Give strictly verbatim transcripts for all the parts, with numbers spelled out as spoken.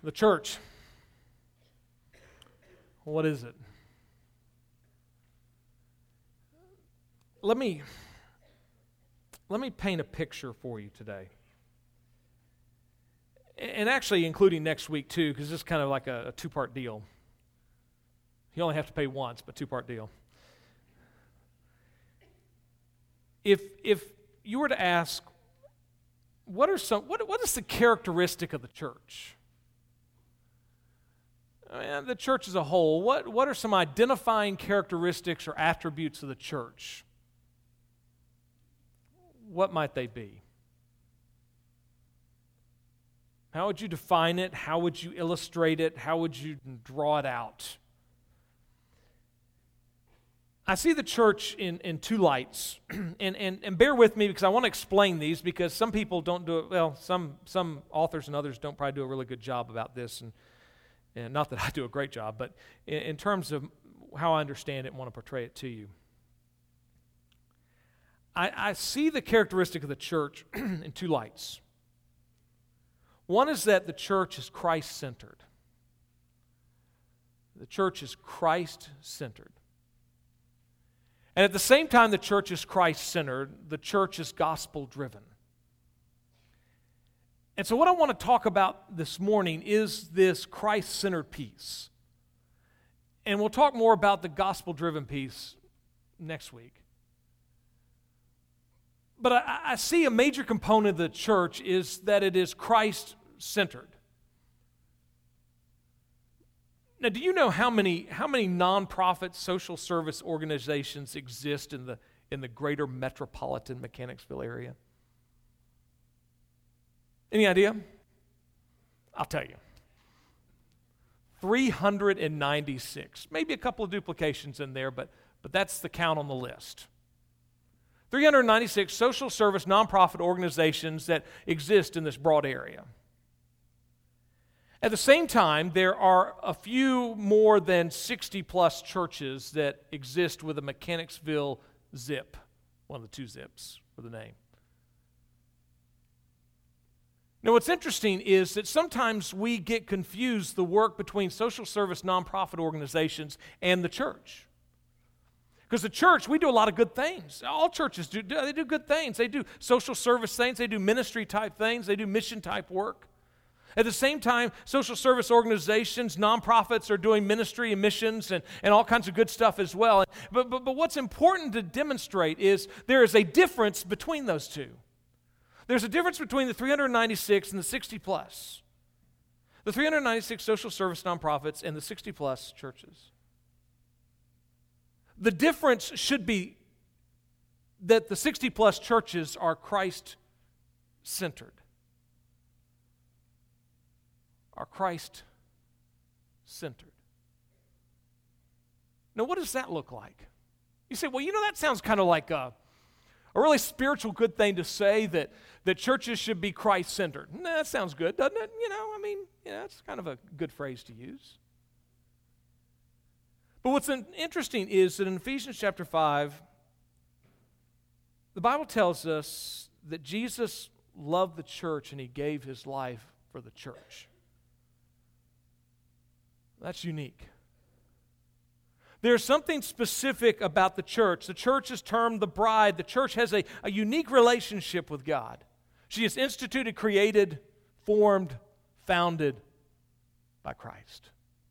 The church. What is it? Let me, let me paint a picture for you today. And actually including next week too, because this is kind of like a, a two-part deal. You only have to pay once, but two-part deal. If if you were to ask, what are some what what is the characteristic of the church? I mean, the church as a whole, what, what are some identifying characteristics or attributes of the church? What might they be? How would you define it? How would you illustrate it? How would you draw it out? I see the church in, in two lights, and, and, and bear with me because I want to explain these because some people don't do it, well, some, some authors and others don't probably do a really good job about this, and, and not that I do a great job, but in, in terms of how I understand it and want to portray it to you. I, I see the characteristic of the church in two lights. One is that the church is Christ-centered. The church is Christ-centered. And at the same time the church is Christ-centered, the church is gospel-driven. And so what I want to talk about this morning is this Christ-centered piece. And we'll talk more about the gospel-driven piece next week. But I, I see a major component of the church is that it is Christ-centered. Now, do you know how many how many nonprofit social service organizations exist in the in the greater metropolitan Mechanicsville area? Any idea? I'll tell you. three hundred ninety-six. Maybe a couple of duplications in there, but but that's the count on the list. three hundred ninety-six social service nonprofit organizations that exist in this broad area. At the same time, there are a few more than sixty plus churches that exist with a Mechanicsville zip, one of the two zips for the name. Now, what's interesting is that sometimes we get confused the work between social service nonprofit organizations and the church. Because the church, we do a lot of good things. All churches do, they do good things. They do social service things. They do ministry type things. They do mission type work. At the same time, social service organizations, nonprofits are doing ministry and missions and, and all kinds of good stuff as well. But, but, but what's important to demonstrate is there is a difference between those two. There's a difference between the three hundred ninety-six and the sixty plus. The three hundred ninety-six social service nonprofits and the sixty plus churches. The difference should be that the sixty plus churches are Christ-centered. Are Christ-centered. Now, what does that look like? You say, well, you know, that sounds kind of like a, a really spiritual good thing to say that, that churches should be Christ-centered. Nah, that sounds good, doesn't it? You know, I mean, yeah, it's kind of a good phrase to use. But what's interesting is that in Ephesians chapter five, the Bible tells us that Jesus loved the church and he gave his life for the church. That's unique. There's something specific about the church. The church is termed the bride. The church has a, a unique relationship with God. She is instituted, created, formed, founded by Christ.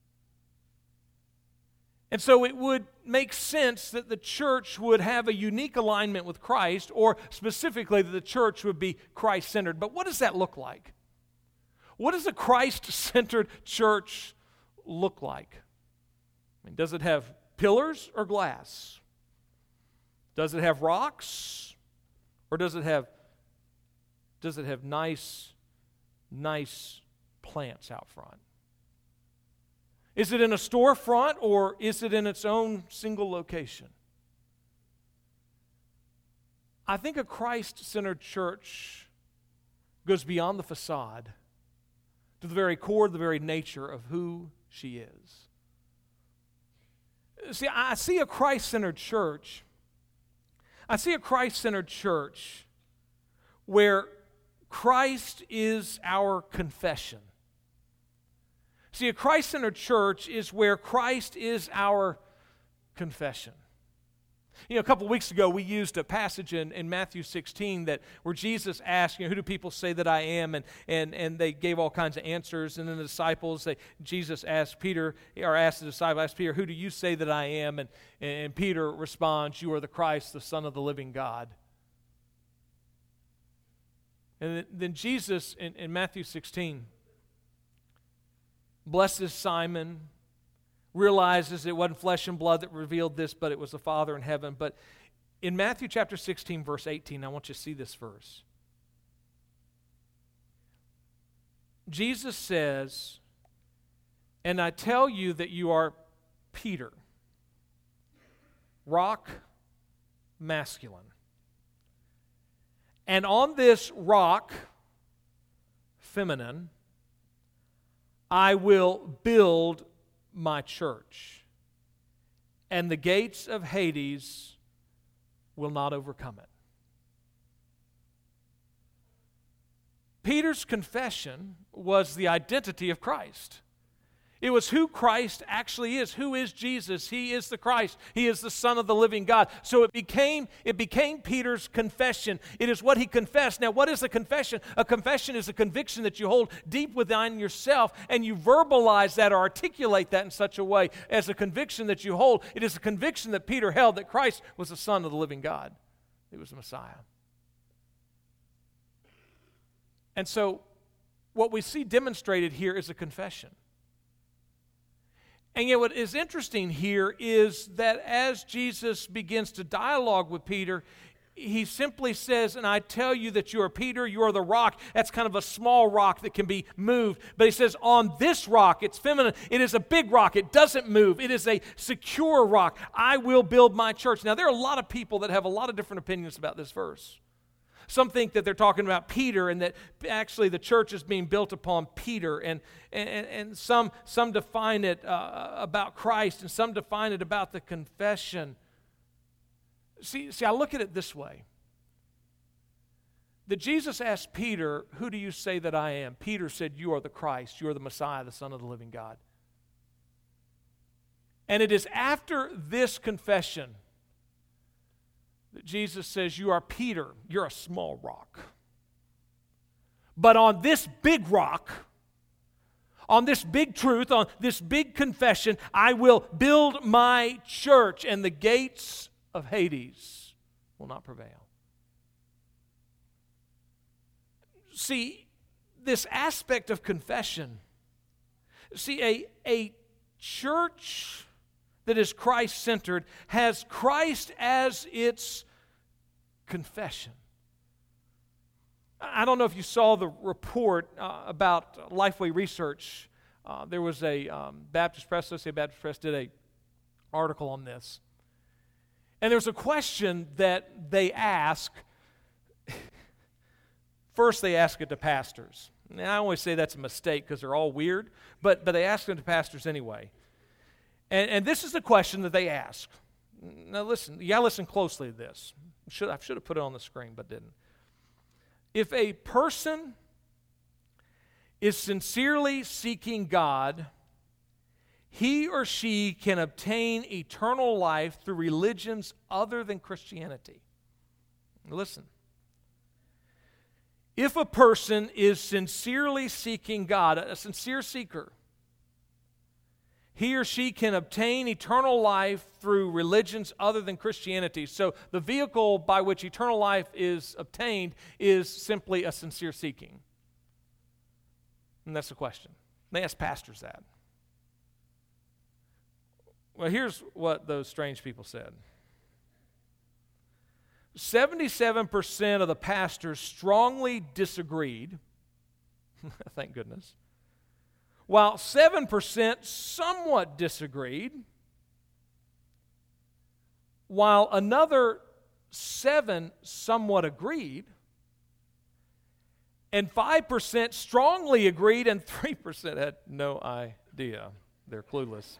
And so it would make sense that the church would have a unique alignment with Christ, or specifically that the church would be Christ-centered. But what does that look like? What does a Christ-centered church look like? I mean, does it have pillars or glass? Does it have rocks? Or does it have does it have nice, nice plants out front? Is it in a storefront or is it in its own single location? I think a Christ-centered church goes beyond the facade to the very core, the very nature of who she is. See, I see a Christ-centered church. I see a Christ-centered church where Christ is our confession. See, a Christ-centered church is where Christ is our confession. You know, a couple of weeks ago, we used a passage in, in Matthew sixteen that where Jesus asked, you know, who do people say that I am? And and and they gave all kinds of answers. And then the disciples, they, Jesus asked Peter, or asked the disciple, asked Peter, who do you say that I am? And, and Peter responds, you are the Christ, the Son of the living God. And then Jesus, in, in Matthew sixteen, blesses Simon, realizes it wasn't flesh and blood that revealed this, but it was the Father in heaven. But in Matthew chapter sixteen, verse eighteen, I want you to see this verse. Jesus says, and I tell you that you are Peter, rock, masculine. And on this rock, feminine, I will build my church, and the gates of Hades will not overcome it. Peter's confession was the identity of Christ. It was who Christ actually is. Who is Jesus? He is the Christ. He is the Son of the living God. So it became, it became Peter's confession. It is what he confessed. Now, what is a confession? A confession is a conviction that you hold deep within yourself, and you verbalize that or articulate that in such a way as a conviction that you hold. It is a conviction that Peter held that Christ was the Son of the living God. He was the Messiah. And so what we see demonstrated here is a confession. And yet what is interesting here is that as Jesus begins to dialogue with Peter, he simply says, and I tell you that you are Peter, you are the rock. That's kind of a small rock that can be moved. But he says, on this rock, it's feminine, it is a big rock, it doesn't move, it is a secure rock. I will build my church. Now there are a lot of people that have a lot of different opinions about this verse. Some think that they're talking about Peter and that actually the church is being built upon Peter. And, and, and some, some define it uh, about Christ, and some define it about the confession. See, see, I look at it this way. That Jesus asked Peter, who do you say that I am? Peter said, you are the Christ, you are the Messiah, the Son of the living God. And it is after this confession that Jesus says, you are Peter, you're a small rock. But on this big rock, on this big truth, on this big confession, I will build my church, and the gates of Hades will not prevail. See, this aspect of confession, see, a, a church that is Christ-centered has Christ as its confession. I don't know if you saw the report uh, about Lifeway Research. Uh, there was a um, Baptist Press, Associated Baptist Press did an article on this. And there's a question that they ask. First, they ask it to pastors. Now, I always say that's a mistake because they're all weird, but, but they ask it to pastors anyway. And, and this is the question that they ask. Now listen, you got to listen closely to this. Should, I should have put it on the screen, but didn't. If a person is sincerely seeking God, he or she can obtain eternal life through religions other than Christianity. Listen. If a person is sincerely seeking God, a sincere seeker, he or she can obtain eternal life through religions other than Christianity. So the vehicle by which eternal life is obtained is simply a sincere seeking. And that's the question. They ask pastors that. Well, here's what those strange people said. seventy-seven percent of the pastors strongly disagreed. Thank goodness. While seven percent somewhat disagreed, while another seven somewhat agreed, and five percent strongly agreed, and three percent had no idea. They're clueless.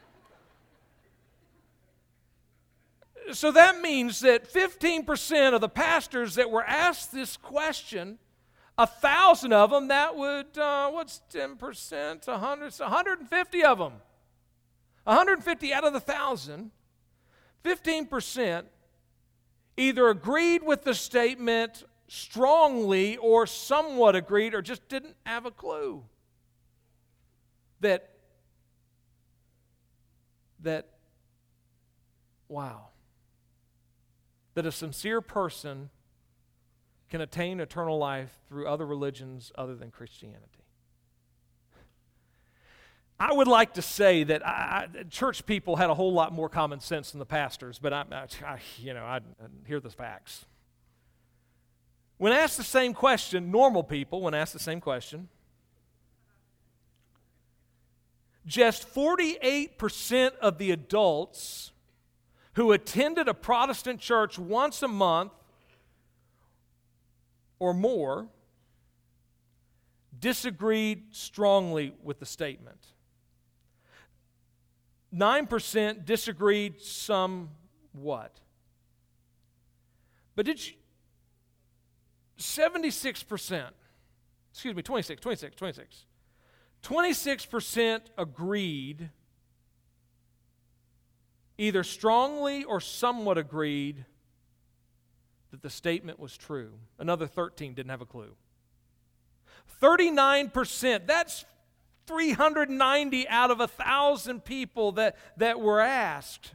So that means that fifteen percent of the pastors that were asked this question A thousand of them, that would, uh, what's ten percent? A hundred, it's one hundred fifty of them. one hundred fifty out of the thousand, fifteen percent either agreed with the statement strongly or somewhat agreed or just didn't have a clue that, that, wow, that a sincere person can attain eternal life through other religions other than Christianity. I would like to say that I, I, church people had a whole lot more common sense than the pastors, but I, I you know, I, I hear the facts. When asked the same question, normal people, when asked the same question, just forty-eight percent of the adults who attended a Protestant church once a month or more disagreed strongly with the statement. nine percent disagreed somewhat. But did you, seventy-six percent, excuse me, twenty-six, twenty-six, twenty-six, twenty-six percent agreed, either strongly or somewhat agreed, that the statement was true. Another thirteen didn't have a clue. thirty-nine percent, that's three hundred ninety out of one thousand people that, that were asked,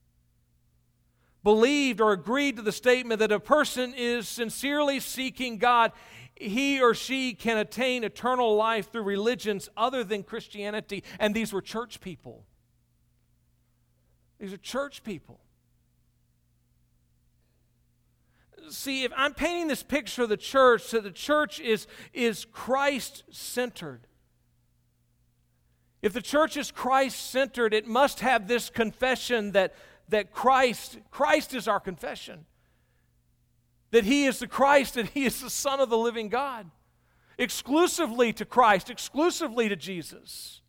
believed or agreed to the statement that a person is sincerely seeking God, he or she can attain eternal life through religions other than Christianity. And these were church people. These are church people. See, if I'm painting this picture of the church, so the church is, is Christ-centered. If the church is Christ-centered, it must have this confession that, that Christ, Christ is our confession. That He is the Christ, that He is the Son of the living God. Exclusively to Christ, exclusively to Jesus.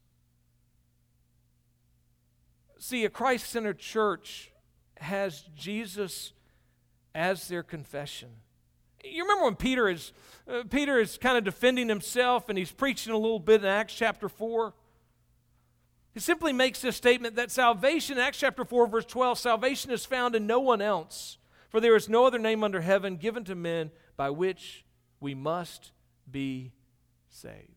See, a Christ-centered church has Jesus as their confession. You remember when Peter is uh, Peter is kind of defending himself and he's preaching a little bit in Acts chapter four? He simply makes this statement that salvation, in Acts chapter four, verse twelve, salvation is found in no one else, for there is no other name under heaven given to men by which we must be saved.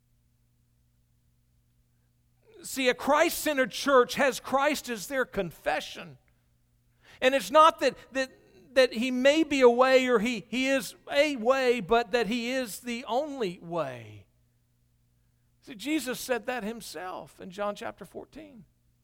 See, a Christ-centered church has Christ as their confession. And it's not that, that, that He may be a way or he, he is a way, but that He is the only way. See, Jesus said that Himself in John chapter fourteen.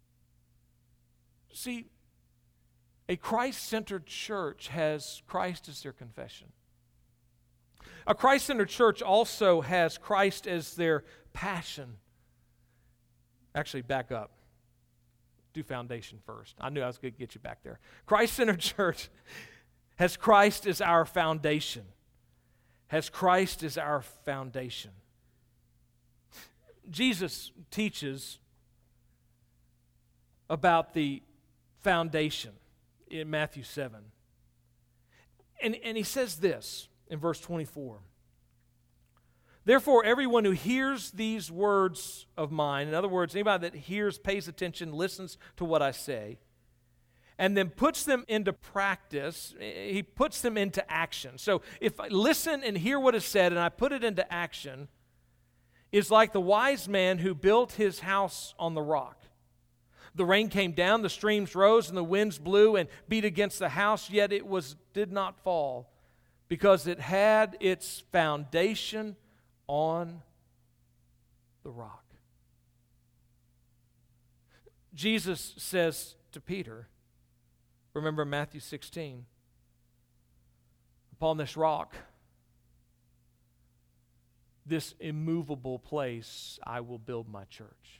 See, a Christ-centered church has Christ as their confession. A Christ-centered church also has Christ as their passion. Actually, back up. Do foundation first. I knew I was going to get you back there. Christ-centered church has Christ as our foundation. Has Christ as our foundation. Jesus teaches about the foundation in Matthew seven. And, and He says this in verse twenty-four. Therefore, everyone who hears these words of mine, in other words, anybody that hears, pays attention, listens to what I say, and then puts them into practice, he puts them into action. So if I listen and hear what is said and I put it into action, is like the wise man who built his house on the rock. The rain came down, the streams rose, and the winds blew and beat against the house, yet it was did not fall, because it had its foundation on the rock. Jesus says to Peter, remember Matthew sixteen, upon this rock, this immovable place, I will build my church.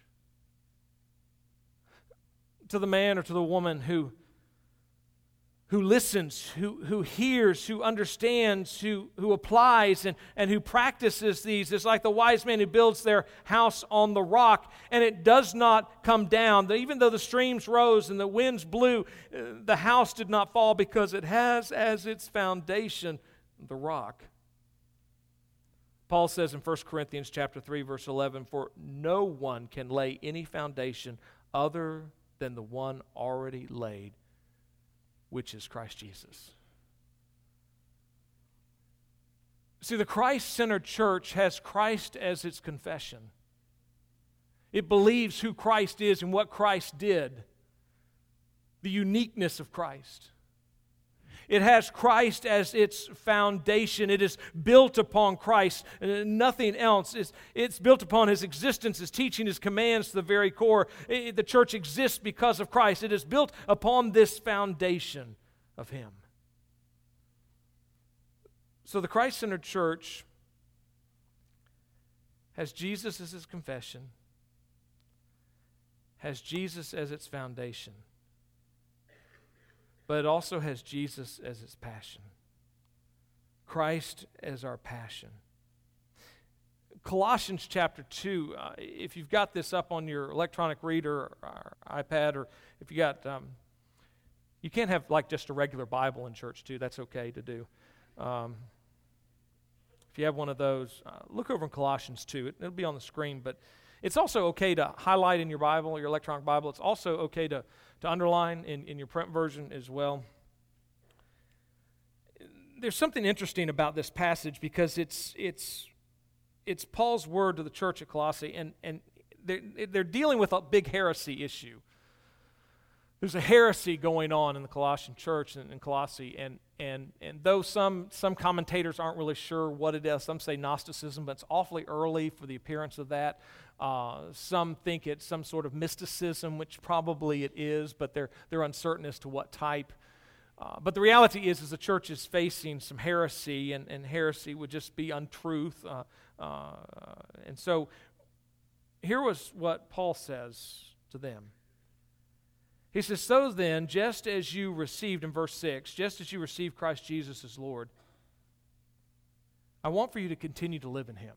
To the man or to the woman who, who listens, who, who hears, who understands, who, who applies, and, and who practices these, it's like the wise man who builds their house on the rock, and it does not come down. Even though the streams rose and the winds blew, the house did not fall because it has as its foundation the rock. Paul says in First Corinthians chapter three, verse eleven, "For no one can lay any foundation other than the one already laid, which is Christ Jesus." See, the Christ-centered church has Christ as its confession. It believes who Christ is and what Christ did, the uniqueness of Christ. It has Christ as its foundation. It is built upon Christ, nothing else. It's, it's built upon His existence, His teaching, His commands to the very core. It, the church exists because of Christ. It is built upon this foundation of Him. So the Christ-centered church has Jesus as its confession, has Jesus as its foundation, but it also has Jesus as its passion. Christ as our passion. Colossians chapter two, uh, if you've got this up on your electronic reader or iPad, or if you got, um, you can't have like just a regular Bible in church too, that's okay to do. Um, if you have one of those, uh, look over in Colossians two. It, it'll be on the screen, but it's also okay to highlight in your Bible, your electronic Bible. It's also okay to, to underline in, in your print version as well. There's something interesting about this passage because it's it's it's Paul's word to the church at Colossae, and, and they're, they're dealing with a big heresy issue. There's a heresy going on in the Colossian church and in Colossae, and and and though some some commentators aren't really sure what it is, some say Gnosticism, but it's awfully early for the appearance of that. Uh, some think it's some sort of mysticism, which probably it is, but they're they're uncertain as to what type. Uh, but the reality is, is the church is facing some heresy, and, and heresy would just be untruth. Uh, uh, and so here was what Paul says to them. He says, "So then, just as you received," in verse six, "just as you received Christ Jesus as Lord, I want for you to continue to live in Him."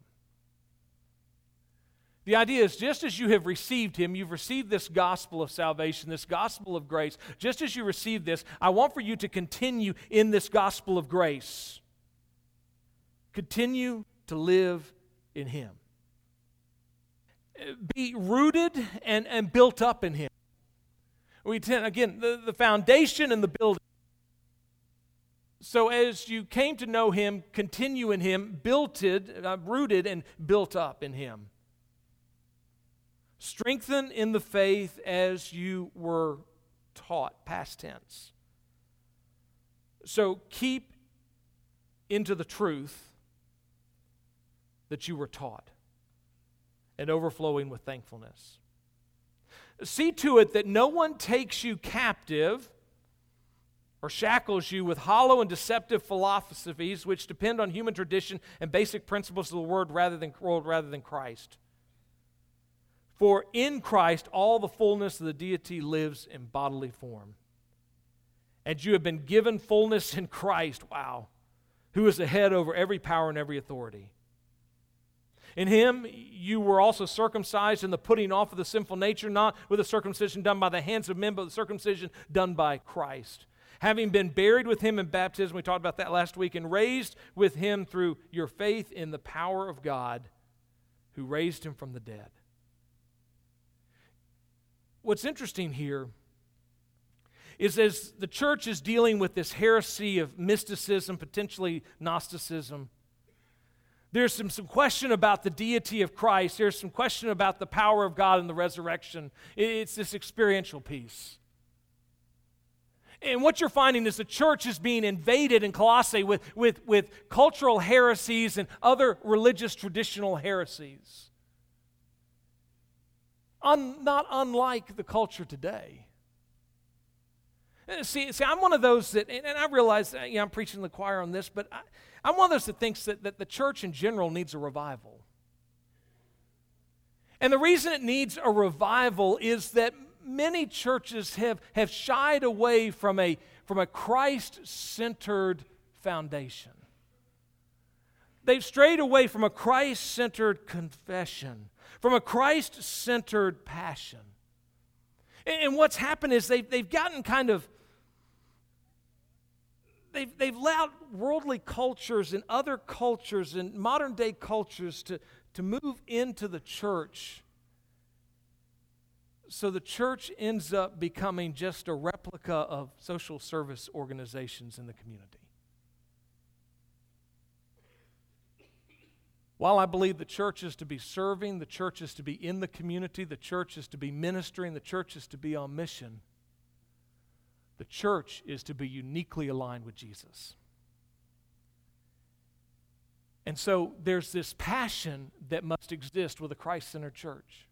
The idea is, just as you have received Him, you've received this gospel of salvation, this gospel of grace. Just as you received this, I want for you to continue in this gospel of grace. Continue to live in Him. Be rooted and, and built up in Him. We tend, again, the, the foundation and the building. So as you came to know Him, continue in Him, built it, uh, rooted and built up in Him. Strengthen in the faith as you were taught, past tense. So keep into the truth that you were taught, and overflowing with thankfulness. See to it that no one takes you captive or shackles you with hollow and deceptive philosophies which depend on human tradition and basic principles of the word rather than world rather than Christ. For in Christ all the fullness of the deity lives in bodily form. And you have been given fullness in Christ, wow, who is the head over every power and every authority. In Him you were also circumcised in the putting off of the sinful nature, not with a circumcision done by the hands of men, but the circumcision done by Christ. Having been buried with Him in baptism, we talked about that last week, and raised with Him through your faith in the power of God, who raised Him from the dead. What's interesting here is as the church is dealing with this heresy of mysticism, potentially Gnosticism, there's some, some question about the deity of Christ. There's some question about the power of God in the resurrection. It's this experiential piece. And what you're finding is the church is being invaded in Colossae with, with, with cultural heresies and other religious traditional heresies. Un, not unlike the culture today. See, see, I'm one of those that, and I realize, you know, I'm preaching to the choir on this, but I, I'm one of those that thinks that, that the church in general needs a revival. And the reason it needs a revival is that many churches have, have shied away from a, from a Christ-centered foundation. They've strayed away from a Christ-centered confession, from a Christ-centered passion. And, and what's happened is they've, they've gotten kind of, they've, they've allowed worldly cultures and other cultures and modern day cultures to, to move into the church. So the church ends up becoming just a replica of social service organizations in the community. While I believe the church is to be serving, the church is to be in the community, the church is to be ministering, the church is to be on mission, the church is to be uniquely aligned with Jesus. And so there's this passion that must exist with a Christ-centered church.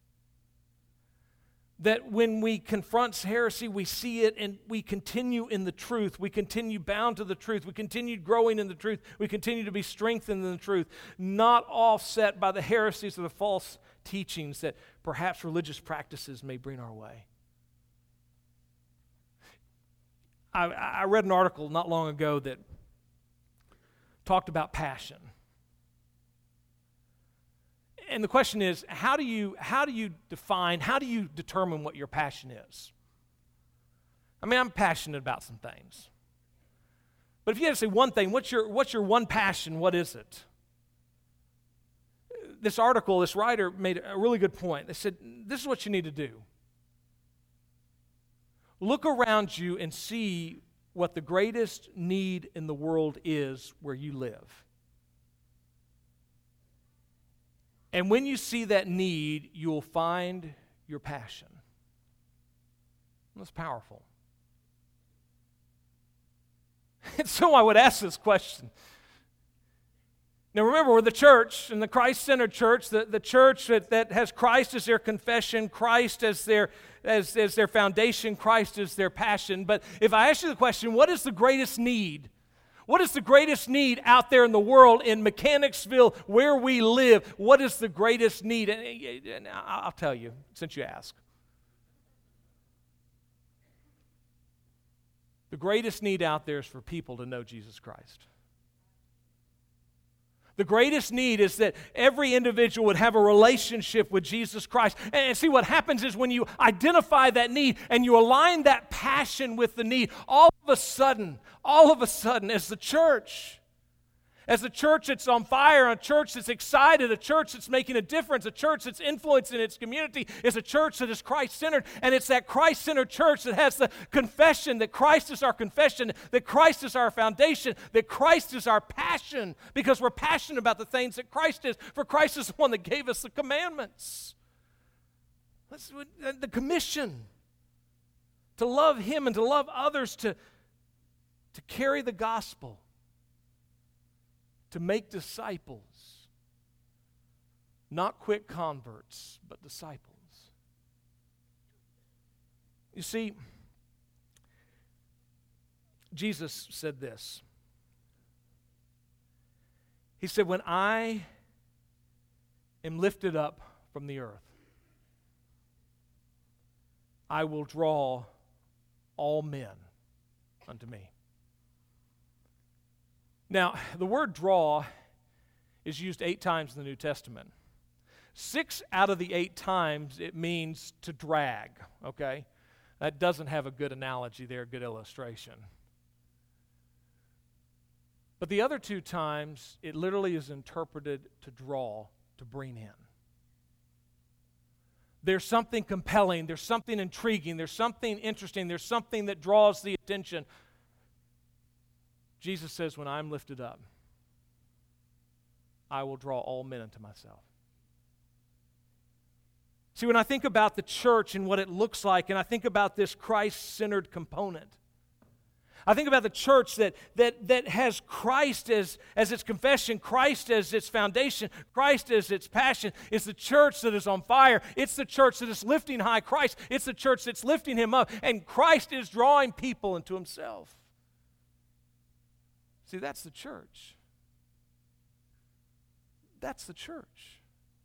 That when we confront heresy, we see it and we continue in the truth. We continue bound to the truth. We continue growing in the truth. We continue to be strengthened in the truth, not offset by the heresies or the false teachings that perhaps religious practices may bring our way. I, I read an article not long ago that talked about passion. And the question is, how do you how do you define, how do you determine what your passion is? I mean, I'm passionate about some things. But if you had to say one thing, what's your what's your one passion? What is it? This article, this writer made a really good point. They said, this is what you need to do. Look around you and see what the greatest need in the world is where you live. And when you see that need, you will find your passion. That's powerful. And so I would ask this question. Now remember, we're the church, and the Christ-centered church, the, the church that, that has Christ as their confession, Christ as their, as, as their foundation, Christ as their passion. But if I ask you the question, what is the greatest need? What is the greatest need out there in the world, in Mechanicsville, where we live? What is the greatest need? And I'll tell you, since you ask. The greatest need out there is for people to know Jesus Christ. The greatest need is that every individual would have a relationship with Jesus Christ. And see, what happens is when you identify that need and you align that passion with the need, all of a sudden, all of a sudden, as the church, as a church that's on fire, a church that's excited, a church that's making a difference, a church that's influencing its community, is a church that is Christ-centered. And it's that Christ-centered church that has the confession that Christ is our confession, that Christ is our foundation, that Christ is our passion, because we're passionate about the things that Christ is. For Christ is the one that gave us the commandments. That's the commission to love Him and to love others, to, to carry the gospel, to make disciples, not quick converts, but disciples. You see, Jesus said this. He said, when I am lifted up from the earth, I will draw all men unto me. Now, the word draw is used eight times in the New Testament. Six out of the eight times it means to drag, okay? That doesn't have a good analogy there, a good illustration. But the other two times, it literally is interpreted to draw, to bring in. There's something compelling, there's something intriguing, there's something interesting, there's something that draws the attention. Jesus says, when I'm lifted up, I will draw all men unto myself. See, when I think about the church and what it looks like, and I think about this Christ-centered component, I think about the church that, that, that has Christ as, as its confession, Christ as its foundation, Christ as its passion. It's the church that is on fire. It's the church that is lifting high Christ. It's the church that's lifting Him up, and Christ is drawing people into Himself. See, that's the church. That's the church.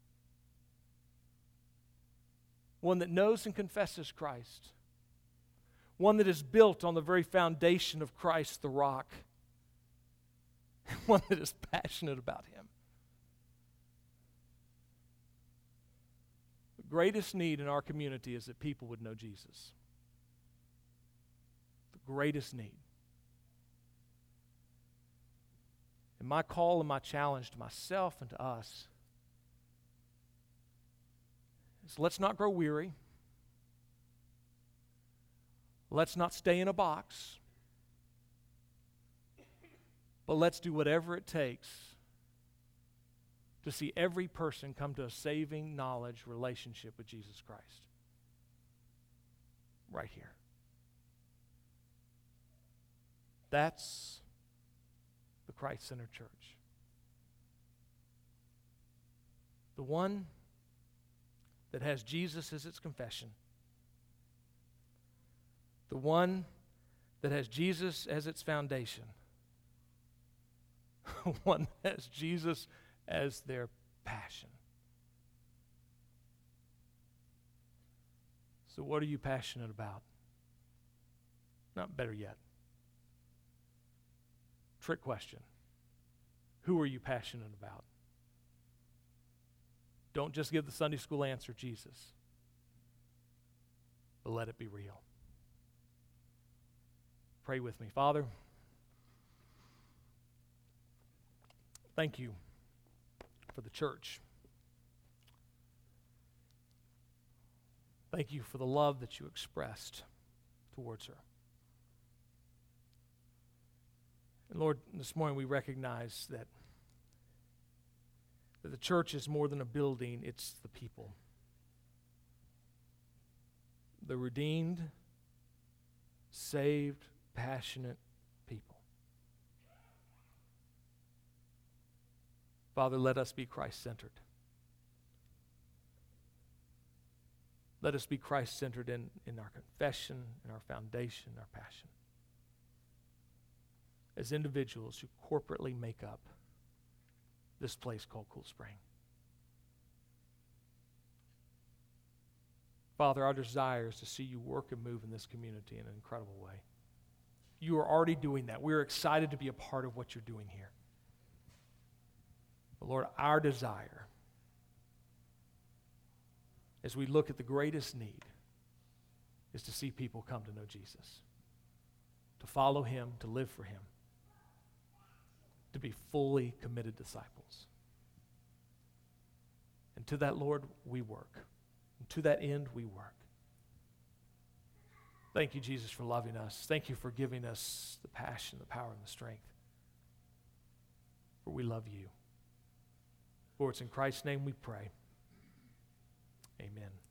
One that knows and confesses Christ. One that is built on the very foundation of Christ, the rock. One that is passionate about Him. The greatest need in our community is that people would know Jesus. The greatest need. And my call and my challenge to myself and to us is let's not grow weary. Let's not stay in a box. But let's do whatever it takes to see every person come to a saving knowledge relationship with Jesus Christ. Right here. That's the Christ-centered church. The one that has Jesus as its confession. The one that has Jesus as its foundation. One that has Jesus as their passion. So what are you passionate about? Not better yet. Trick question. Who are you passionate about? Don't just give the Sunday school answer, Jesus. But let it be real. Pray with me. Father, thank you for the church. Thank you for the love that you expressed towards her. And Lord, this morning we recognize that, that the church is more than a building, it's the people. The redeemed, saved, passionate people. Father, let us be Christ-centered. Let us be Christ-centered in, in our confession, in our foundation, our passion. As individuals who corporately make up this place called Cool Spring. Father, our desire is to see you work and move in this community in an incredible way. You are already doing that. We're excited to be a part of what you're doing here. But Lord, our desire, as we look at the greatest need, is to see people come to know Jesus, to follow him, to live for him, to be fully committed disciples. And to that, Lord, we work. And to that end, we work. Thank you, Jesus, for loving us. Thank you for giving us the passion, the power, and the strength. For we love you. For it's in Christ's name we pray. Amen.